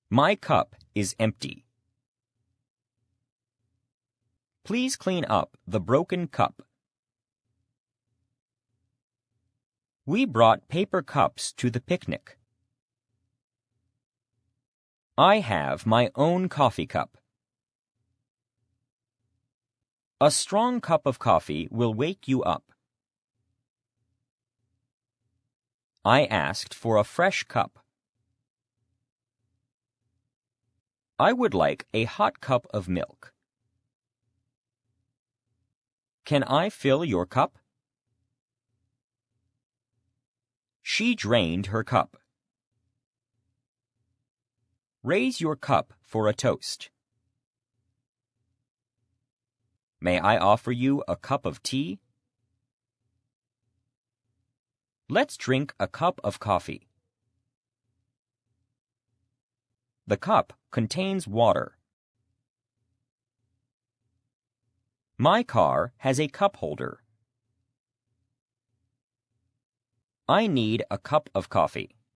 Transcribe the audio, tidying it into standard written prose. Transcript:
My cup is empty. Please clean up the broken cup. We brought paper cups to the picnic. I have my own coffee cup. A strong cup of coffee will wake you up. I asked for a fresh cup. I would like a hot cup of milk. Can I fill your cup? She drained her cup. Raise your cup for a toast. May I offer you a cup of tea? Let's drink a cup of coffee. The cup contains water. My car has a cup holder. I need a cup of coffee.